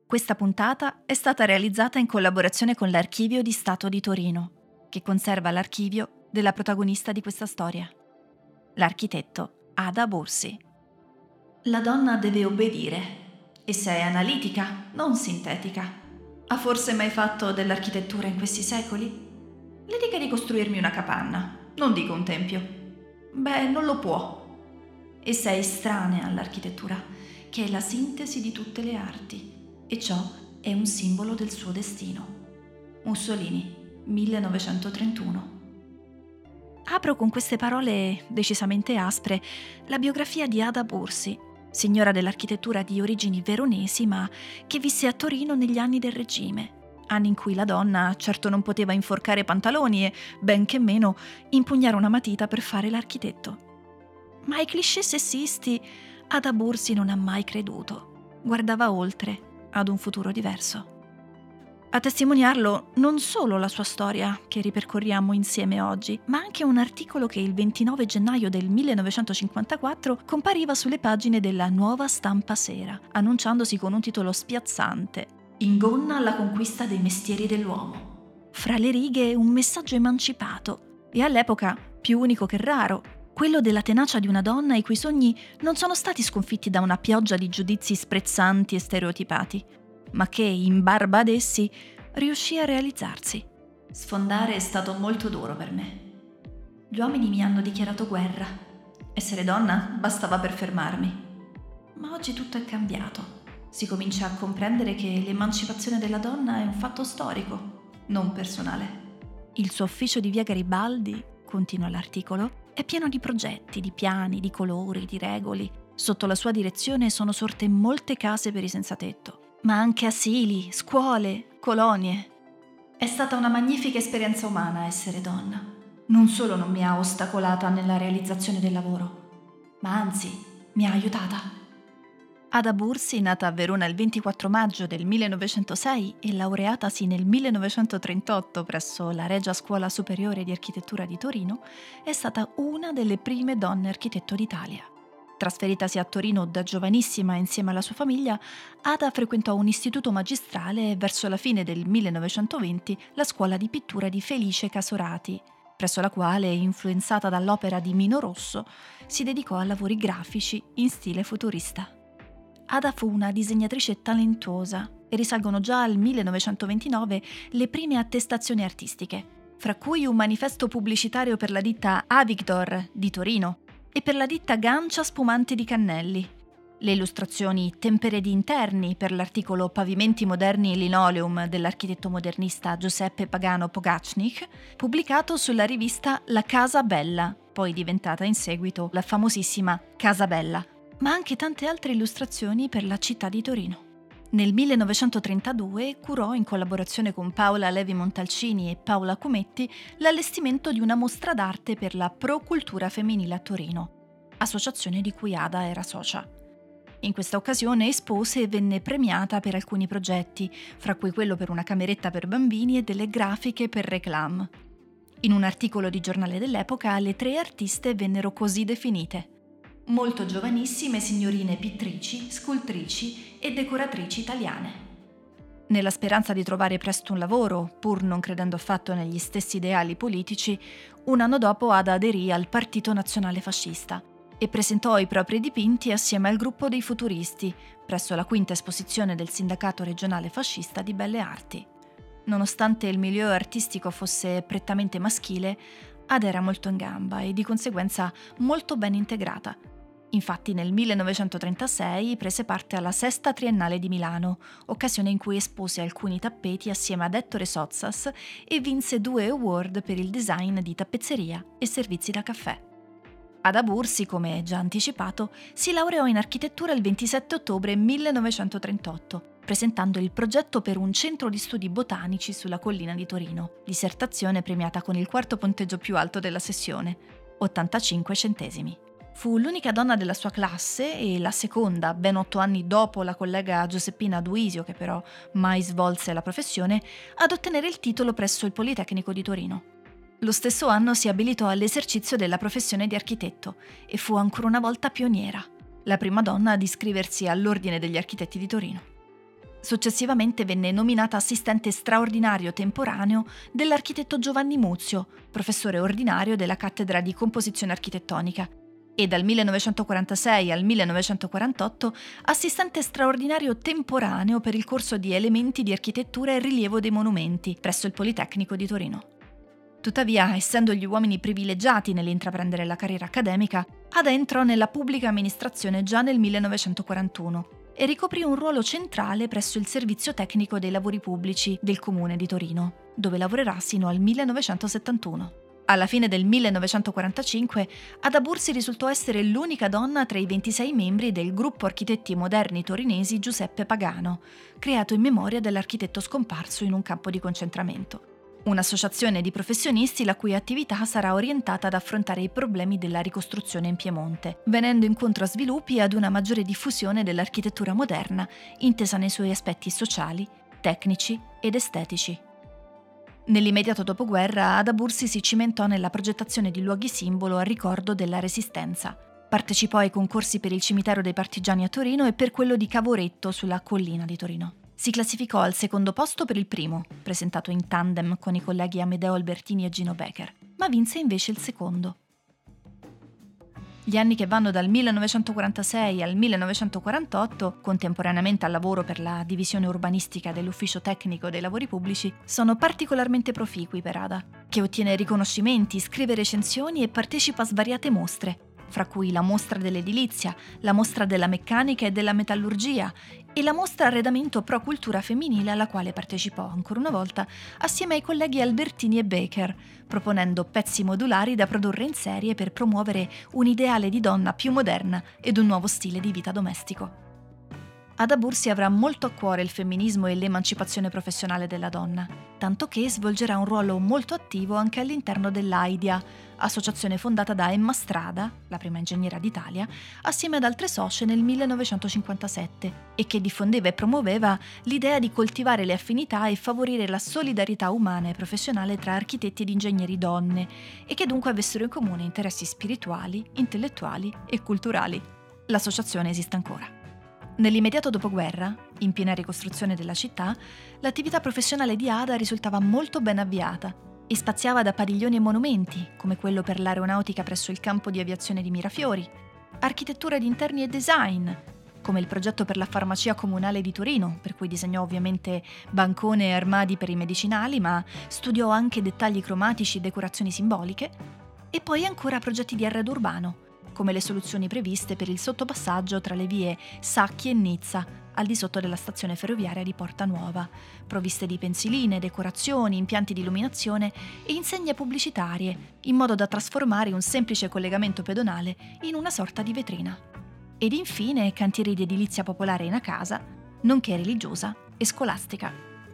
Questa puntata è stata realizzata in collaborazione con l'Archivio di Stato di Torino, che conserva l'archivio della protagonista di questa storia, l'architetto Ada Borsi. La donna deve obbedire, e se è analitica, non sintetica. Ha forse mai fatto dell'architettura in questi secoli? Le dica di costruirmi una capanna, non dico un tempio. Beh, non lo può. Essa è estranea all'architettura, che è la sintesi di tutte le arti, e ciò è un simbolo del suo destino. Mussolini, 1931. Apro con queste parole decisamente aspre la biografia di Ada Borsi, signora dell'architettura di origini veronesi, ma che visse a Torino negli anni del regime, anni in cui la donna certo non poteva inforcare pantaloni e, benché meno, impugnare una matita per fare l'architetto. Ma ai cliché sessisti Ada Borsi non ha mai creduto. Guardava oltre, ad un futuro diverso. A testimoniarlo non solo la sua storia, che ripercorriamo insieme oggi, ma anche un articolo che il 29 gennaio del 1954 compariva sulle pagine della Nuova Stampa Sera, annunciandosi con un titolo spiazzante: "Ingonna alla conquista dei mestieri dell'uomo". Fra le righe un messaggio emancipato, e all'epoca più unico che raro, quello della tenacia di una donna i cui sogni non sono stati sconfitti da una pioggia di giudizi sprezzanti e stereotipati, ma che, in barba ad essi, riuscì a realizzarsi. Sfondare è stato molto duro per me. Gli uomini mi hanno dichiarato guerra. Essere donna bastava per fermarmi. Ma oggi tutto è cambiato. Si comincia a comprendere che l'emancipazione della donna è un fatto storico, non personale. Il suo ufficio di via Garibaldi, continua l'articolo, è pieno di progetti, di piani, di colori, di regole. Sotto la sua direzione sono sorte molte case per i senzatetto, ma anche asili, scuole, colonie. È stata una magnifica esperienza umana essere donna. Non solo non mi ha ostacolata nella realizzazione del lavoro, ma anzi mi ha aiutata. Ada Borsi, nata a Verona il 24 maggio del 1906 e laureatasi nel 1938 presso la Regia Scuola Superiore di Architettura di Torino, è stata una delle prime donne architetto d'Italia. Trasferitasi a Torino da giovanissima insieme alla sua famiglia, Ada frequentò un istituto magistrale e verso la fine del 1920 la scuola di pittura di Felice Casorati, presso la quale, influenzata dall'opera di Mino Rosso, si dedicò a lavori grafici in stile futurista. Ada fu una disegnatrice talentuosa e risalgono già al 1929 le prime attestazioni artistiche, fra cui un manifesto pubblicitario per la ditta Avigdor di Torino e per la ditta Gancia Spumante di Cannelli, le illustrazioni Tempere di interni per l'articolo Pavimenti moderni in linoleum dell'architetto modernista Giuseppe Pagano Pogacnik, pubblicato sulla rivista La Casa Bella, poi diventata in seguito la famosissima Casa Bella, ma anche tante altre illustrazioni per la città di Torino. Nel 1932 curò, in collaborazione con Paola Levi Montalcini e Paola Cumetti, l'allestimento di una mostra d'arte per la Pro-Cultura Femminile a Torino, associazione di cui Ada era socia. In questa occasione espose e venne premiata per alcuni progetti, fra cui quello per una cameretta per bambini e delle grafiche per Reclam. In un articolo di giornale dell'epoca, le tre artiste vennero così definite: molto giovanissime signorine pittrici, scultrici e decoratrici italiane. Nella speranza di trovare presto un lavoro, pur non credendo affatto negli stessi ideali politici, un anno dopo Ada aderì al Partito Nazionale Fascista e presentò i propri dipinti assieme al gruppo dei futuristi presso la quinta esposizione del Sindacato Regionale Fascista di Belle Arti. Nonostante il milieu artistico fosse prettamente maschile, Ada era molto in gamba e di conseguenza molto ben integrata. Infatti nel 1936 prese parte alla Sesta Triennale di Milano, occasione in cui espose alcuni tappeti assieme ad Ettore Sottsass e vinse 2 award per il design di tappezzeria e servizi da caffè. Ada Borsi, come già anticipato, si laureò in architettura il 27 ottobre 1938, presentando il progetto per un centro di studi botanici sulla collina di Torino, dissertazione premiata con il 4° punteggio più alto della sessione, 85 centesimi. Fu l'unica donna della sua classe e la seconda, ben 8 anni dopo la collega Giuseppina Duisio, che però mai svolse la professione, ad ottenere il titolo presso il Politecnico di Torino. Lo stesso anno si abilitò all'esercizio della professione di architetto e fu ancora una volta pioniera, la prima donna ad iscriversi all'Ordine degli Architetti di Torino. Successivamente venne nominata assistente straordinario temporaneo dell'architetto Giovanni Muzio, professore ordinario della cattedra di composizione architettonica, e dal 1946 al 1948 assistente straordinario temporaneo per il corso di elementi di architettura e rilievo dei monumenti presso il Politecnico di Torino. Tuttavia, essendo gli uomini privilegiati nell'intraprendere la carriera accademica, Ada entrò nella pubblica amministrazione già nel 1941 e ricoprì un ruolo centrale presso il Servizio Tecnico dei Lavori Pubblici del Comune di Torino, dove lavorerà sino al 1971. Alla fine del 1945, Ada Bursi risultò essere l'unica donna tra i 26 membri del gruppo architetti moderni torinesi Giuseppe Pagano, creato in memoria dell'architetto scomparso in un campo di concentramento. Un'associazione di professionisti la cui attività sarà orientata ad affrontare i problemi della ricostruzione in Piemonte, venendo incontro a sviluppi e ad una maggiore diffusione dell'architettura moderna, intesa nei suoi aspetti sociali, tecnici ed estetici. Nell'immediato dopoguerra, Ada Bursi si cimentò nella progettazione di luoghi simbolo a ricordo della Resistenza. Partecipò ai concorsi per il cimitero dei partigiani a Torino e per quello di Cavoretto sulla collina di Torino. Si classificò al secondo posto per il primo, presentato in tandem con i colleghi Amedeo Albertini e Gino Becker, ma vinse invece il secondo. Gli anni che vanno dal 1946 al 1948, contemporaneamente al lavoro per la divisione urbanistica dell'Ufficio Tecnico dei Lavori Pubblici, sono particolarmente proficui per Ada, che ottiene riconoscimenti, scrive recensioni e partecipa a svariate mostre, fra cui la mostra dell'edilizia, la mostra della meccanica e della metallurgia e la mostra arredamento pro cultura femminile alla quale partecipò ancora una volta assieme ai colleghi Albertini e Baker, proponendo pezzi modulari da produrre in serie per promuovere un ideale di donna più moderna ed un nuovo stile di vita domestico. Ada Bursi avrà molto a cuore il femminismo e l'emancipazione professionale della donna, tanto che svolgerà un ruolo molto attivo anche all'interno dell'AIDIA, associazione fondata da Emma Strada, la prima ingegnera d'Italia, assieme ad altre socie nel 1957, e che diffondeva e promuoveva l'idea di coltivare le affinità e favorire la solidarietà umana e professionale tra architetti ed ingegneri donne, e che dunque avessero in comune interessi spirituali, intellettuali e culturali. L'associazione esiste ancora. Nell'immediato dopoguerra, in piena ricostruzione della città, l'attività professionale di Ada risultava molto ben avviata e spaziava da padiglioni e monumenti, come quello per l'aeronautica presso il campo di aviazione di Mirafiori, architettura di interni e design, come il progetto per la farmacia comunale di Torino, per cui disegnò ovviamente bancone e armadi per i medicinali, ma studiò anche dettagli cromatici e decorazioni simboliche, e poi ancora progetti di arredo urbano, come le soluzioni previste per il sottopassaggio tra le vie Sacchi e Nizza, al di sotto della stazione ferroviaria di Porta Nuova, provviste di pensiline, decorazioni, impianti di illuminazione e insegne pubblicitarie, in modo da trasformare un semplice collegamento pedonale in una sorta di vetrina. Ed infine cantieri di edilizia popolare in a casa, nonché religiosa e scolastica.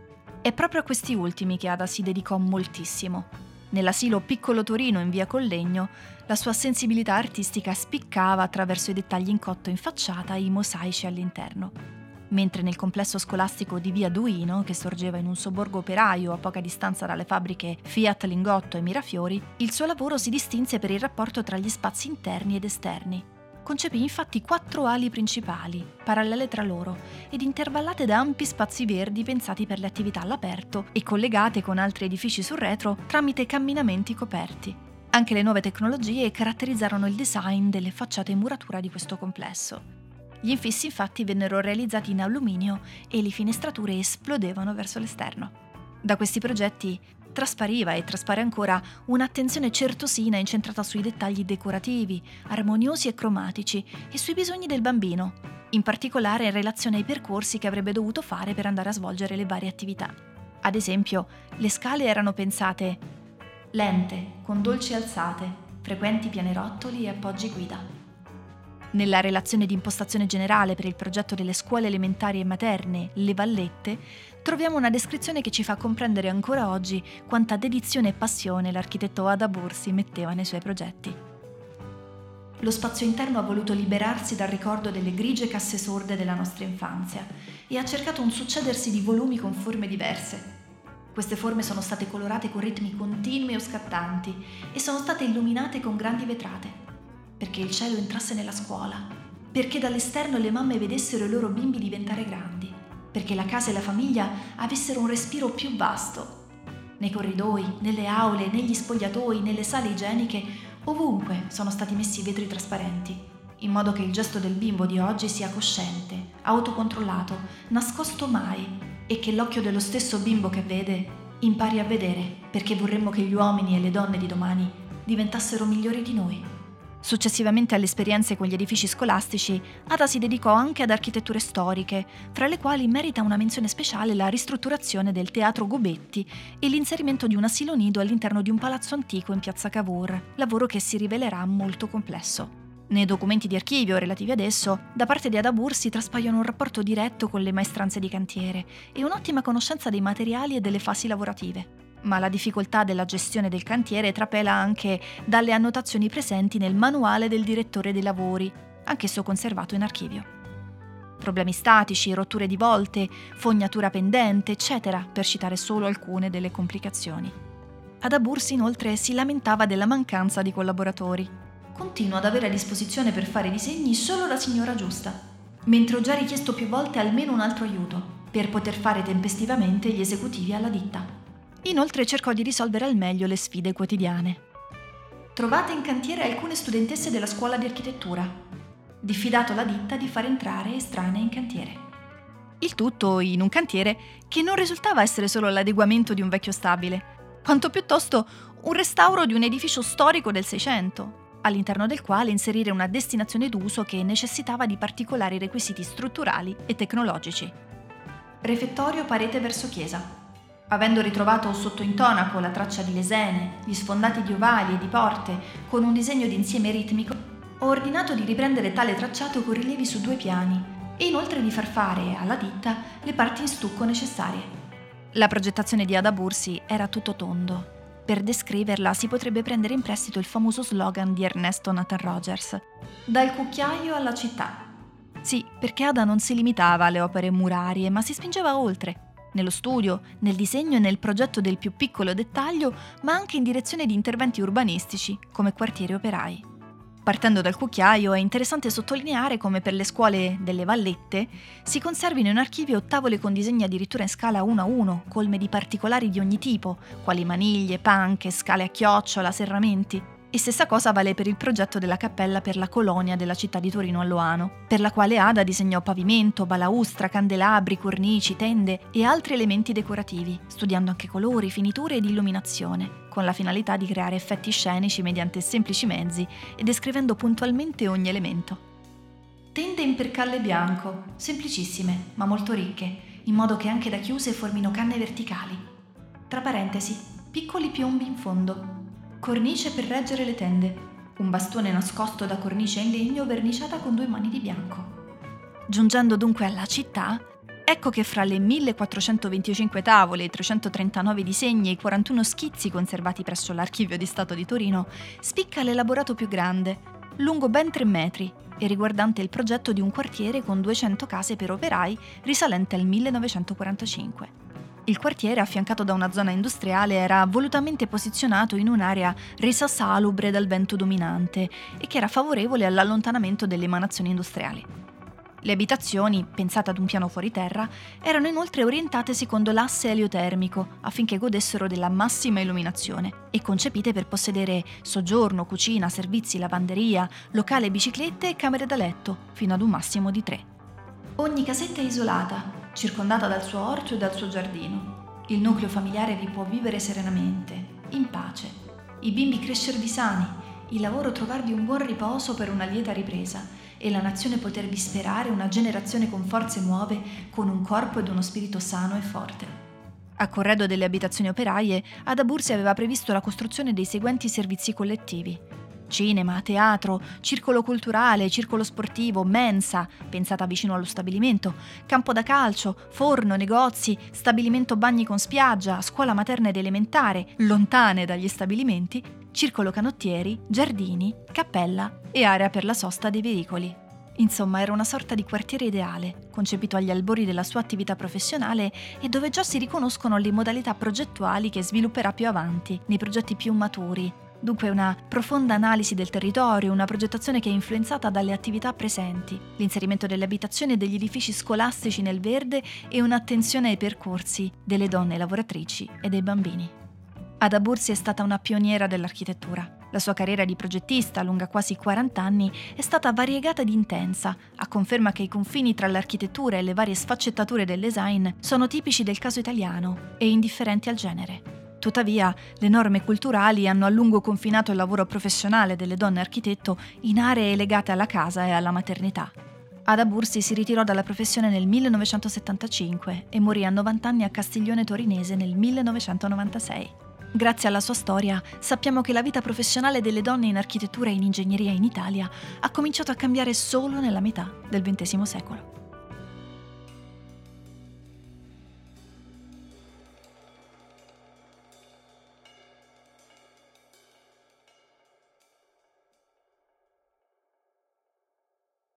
È proprio a questi ultimi che Ada si dedicò moltissimo. Nell'asilo Piccolo Torino in via Collegno, la sua sensibilità artistica spiccava attraverso i dettagli in cotto in facciata e i mosaici all'interno. Mentre nel complesso scolastico di via Duino, che sorgeva in un sobborgo operaio a poca distanza dalle fabbriche Fiat Lingotto e Mirafiori, il suo lavoro si distinse per il rapporto tra gli spazi interni ed esterni. Concepì infatti 4 ali principali, parallele tra loro, ed intervallate da ampi spazi verdi pensati per le attività all'aperto e collegate con altri edifici sul retro tramite camminamenti coperti. Anche le nuove tecnologie caratterizzarono il design delle facciate in muratura di questo complesso. Gli infissi infatti vennero realizzati in alluminio e le finestrature esplodevano verso l'esterno. Da questi progetti traspariva e traspare ancora un'attenzione certosina incentrata sui dettagli decorativi, armoniosi e cromatici e sui bisogni del bambino, in particolare in relazione ai percorsi che avrebbe dovuto fare per andare a svolgere le varie attività. Ad esempio, le scale erano pensate lente, con dolci alzate, frequenti pianerottoli e appoggi guida. Nella relazione di impostazione generale per il progetto delle scuole elementari e materne, Le Vallette, troviamo una descrizione che ci fa comprendere ancora oggi quanta dedizione e passione l'architetto Ada Bursi metteva nei suoi progetti. Lo spazio interno ha voluto liberarsi dal ricordo delle grigie casse sorde della nostra infanzia e ha cercato un succedersi di volumi con forme diverse. Queste forme sono state colorate con ritmi continui o scattanti e sono state illuminate con grandi vetrate, perché il cielo entrasse nella scuola, perché dall'esterno le mamme vedessero i loro bimbi diventare grandi, perché la casa e la famiglia avessero un respiro più vasto. Nei corridoi, nelle aule, negli spogliatoi, nelle sale igieniche, ovunque sono stati messi vetri trasparenti, in modo che il gesto del bimbo di oggi sia cosciente, autocontrollato, nascosto mai, e che l'occhio dello stesso bimbo che vede impari a vedere, perché vorremmo che gli uomini e le donne di domani diventassero migliori di noi. Successivamente alle esperienze con gli edifici scolastici, Ada si dedicò anche ad architetture storiche, fra le quali merita una menzione speciale la ristrutturazione del Teatro Gobetti e l'inserimento di un asilo nido all'interno di un palazzo antico in piazza Cavour, lavoro che si rivelerà molto complesso. Nei documenti di archivio relativi ad esso, da parte di Ada Bursi traspaiono un rapporto diretto con le maestranze di cantiere e un'ottima conoscenza dei materiali e delle fasi lavorative. Ma la difficoltà della gestione del cantiere trapela anche dalle annotazioni presenti nel manuale del direttore dei lavori, anch'esso conservato in archivio. Problemi statici, rotture di volte, fognatura pendente, eccetera, per citare solo alcune delle complicazioni. Ada Bursi inoltre si lamentava della mancanza di collaboratori. Continuo ad avere a disposizione per fare i disegni solo la signora giusta, mentre ho già richiesto più volte almeno un altro aiuto, per poter fare tempestivamente gli esecutivi alla ditta. Inoltre cercò di risolvere al meglio le sfide quotidiane. Trovate in cantiere alcune studentesse della scuola di architettura. Diffidato alla ditta di far entrare estranei in cantiere. Il tutto in un cantiere che non risultava essere solo l'adeguamento di un vecchio stabile, quanto piuttosto un restauro di un edificio storico del Seicento, all'interno del quale inserire una destinazione d'uso che necessitava di particolari requisiti strutturali e tecnologici. Refettorio parete verso chiesa. Avendo ritrovato sotto intonaco la traccia di lesene, gli sfondati di ovali e di porte con un disegno d'insieme ritmico, ho ordinato di riprendere tale tracciato con rilievi su 2 piani e inoltre di far fare alla ditta le parti in stucco necessarie. La progettazione di Ada Bursi era tutto tondo. Per descriverla si potrebbe prendere in prestito il famoso slogan di Ernesto Nathan Rogers: dal cucchiaio alla città. Sì, perché Ada non si limitava alle opere murarie, ma si spingeva oltre. Nello studio, nel disegno e nel progetto del più piccolo dettaglio, ma anche in direzione di interventi urbanistici, come quartieri operai. Partendo dal cucchiaio, è interessante sottolineare come per le scuole delle vallette si conservino in archivio tavole con disegni addirittura in scala 1:1, colme di particolari di ogni tipo, quali maniglie, panche, scale a chiocciola, serramenti. E stessa cosa vale per il progetto della cappella per la colonia della città di Torino a Loano, per la quale Ada disegnò pavimento, balaustra, candelabri, cornici, tende e altri elementi decorativi, studiando anche colori, finiture ed illuminazione, con la finalità di creare effetti scenici mediante semplici mezzi e descrivendo puntualmente ogni elemento. Tende in percalle bianco, semplicissime, ma molto ricche, in modo che anche da chiuse formino canne verticali. Tra parentesi, piccoli piombi in fondo. Cornice per reggere le tende, un bastone nascosto da cornice in legno verniciata con 2 mani di bianco. Giungendo dunque alla città, ecco che fra le 1425 tavole, i 339 disegni e i 41 schizzi conservati presso l'Archivio di Stato di Torino, spicca l'elaborato più grande, lungo ben 3 metri e riguardante il progetto di un quartiere con 200 case per operai risalente al 1945. Il quartiere, affiancato da una zona industriale, era volutamente posizionato in un'area resa salubre dal vento dominante e che era favorevole all'allontanamento delle emanazioni industriali. Le abitazioni, pensate ad un piano fuori terra, erano inoltre orientate secondo l'asse eliotermico affinché godessero della massima illuminazione e concepite per possedere soggiorno, cucina, servizi, lavanderia, locale biciclette e camere da letto, fino ad un massimo di 3. Ogni casetta è isolata, circondata dal suo orto e dal suo giardino. Il nucleo familiare vi può vivere serenamente, in pace. I bimbi crescervi sani, il lavoro trovarvi un buon riposo per una lieta ripresa e la nazione potervi sperare una generazione con forze nuove, con un corpo ed uno spirito sano e forte. A corredo delle abitazioni operaie, Ada Bursi aveva previsto la costruzione dei seguenti servizi collettivi: cinema, teatro, circolo culturale, circolo sportivo, mensa, pensata vicino allo stabilimento, campo da calcio, forno, negozi, stabilimento bagni con spiaggia, scuola materna ed elementare, lontane dagli stabilimenti, circolo canottieri, giardini, cappella e area per la sosta dei veicoli. Insomma, era una sorta di quartiere ideale, concepito agli albori della sua attività professionale e dove già si riconoscono le modalità progettuali che svilupperà più avanti, nei progetti più maturi, Dunque una profonda analisi del territorio, una progettazione che è influenzata dalle attività presenti, l'inserimento delle abitazioni e degli edifici scolastici nel verde e un'attenzione ai percorsi delle donne lavoratrici e dei bambini. Ada Bursi è stata una pioniera dell'architettura. La sua carriera di progettista, lunga quasi 40 anni, è stata variegata ed intensa, a conferma che i confini tra l'architettura e le varie sfaccettature del design sono tipici del caso italiano e indifferenti al genere. Tuttavia, le norme culturali hanno a lungo confinato il lavoro professionale delle donne architetto in aree legate alla casa e alla maternità. Ada Bursi si ritirò dalla professione nel 1975 e morì a 90 anni a Castiglione Torinese nel 1996. Grazie alla sua storia, sappiamo che la vita professionale delle donne in architettura e in ingegneria in Italia ha cominciato a cambiare solo nella metà del XX secolo.